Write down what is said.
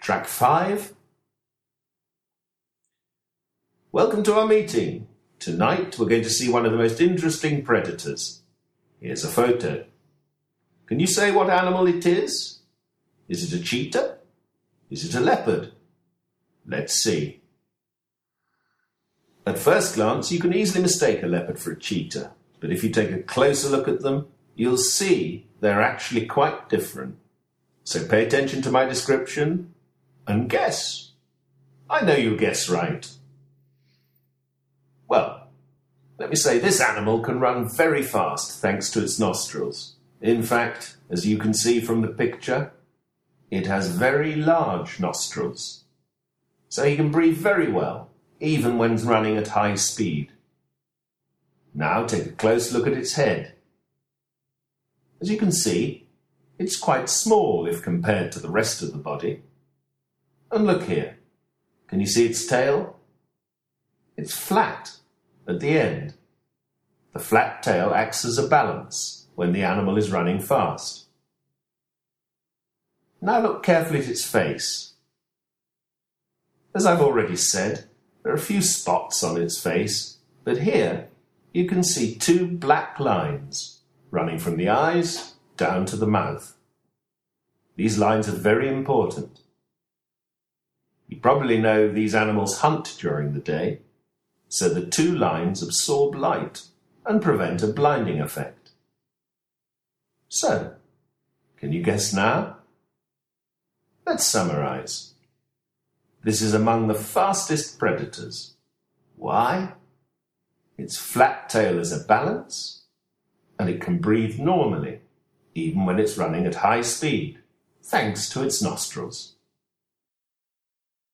Track 5. Welcome to our meeting. Tonight we're going to see one of the most interesting predators. Here's a photo. Can you say what animal it is? Is it a cheetah? Is it a leopard? Let's see. At first glance, you can easily mistake a leopard for a cheetah, but if you take a closer look at them, you'll see they're actually quite different. So pay attention to my description and guess. I know you'll guess right. Well, let me say this animal can run very fast thanks to its nostrils. In fact, as you can see from the picture, it has very large nostrils. So he can breathe very well, even when running at high speed. Now take a close look at its head. As you can see, it's quite small if compared to the rest of the body. And look here. Can you see its tail? It's flat at the end. The flat tail acts as a balance when the animal is running fast. Now look carefully at its face. As I've already said, there are a few spots on its face, but here you can see two black lines running from the eyes down to the mouth. These lines are very important. You probably know these animals hunt during the day, so the two lines absorb light and prevent a blinding effect. So, can you guess now? Let's summarize. This is among the fastest predators. Why? Its flat tail is a balance, and it can breathe normally, even when it's running at high speed, thanks to its nostrils.